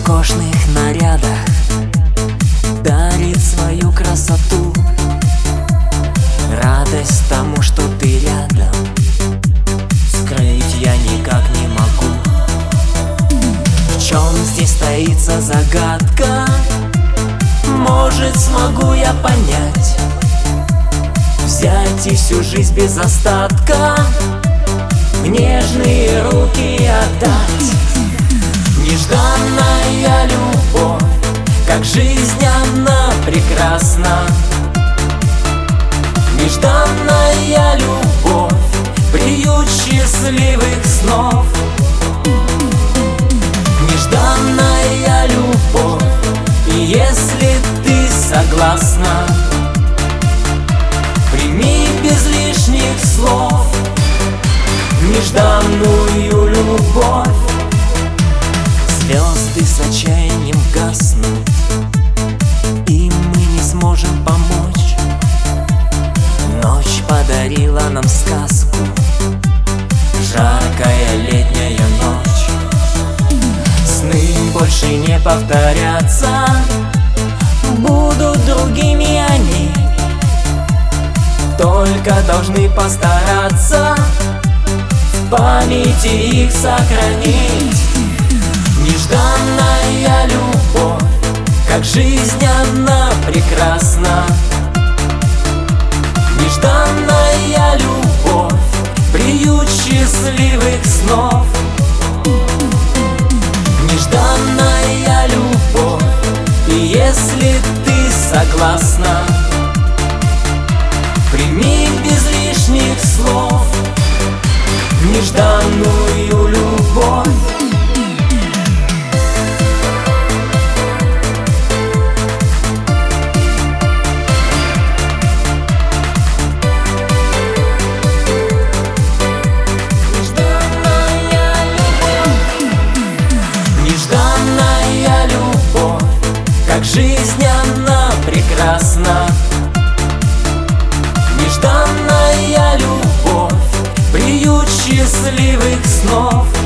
роскошных нарядах дарит свою красоту, радость тому, что ты рядом, скрыть я никак не могу. В чем здесь таится загадка? Может, смогу я понять, взять и всю жизнь без остатка в нежные руки отдать. Нежданная любовь, как жизнь она прекрасна. Нежданная любовь, приют счастливых снов. Нежданная любовь, и если ты согласна, прими без лишних слов нежданную любовь. Звезды с отчаянием гаснут, и мы не сможем помочь. Ночь подарила нам сказку, жаркая летняя ночь. Сны больше не повторятся, будут другими они, только должны постараться в памяти их сохранить. Нежданная любовь, как жизнь она прекрасна. Нежданная любовь, приют счастливых снов. Нежданная любовь, и если ты согласна, прими без лишних слов нежданную любовь. Нежданная любовь, как жизнь она прекрасна. Нежданная любовь, приют счастливых снов.